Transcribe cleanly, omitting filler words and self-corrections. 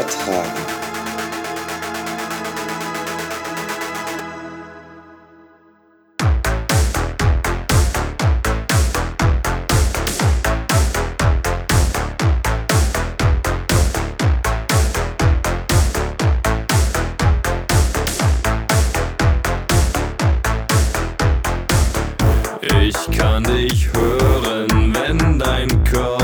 ertragen. Ich kann dich hören, wenn dein Körper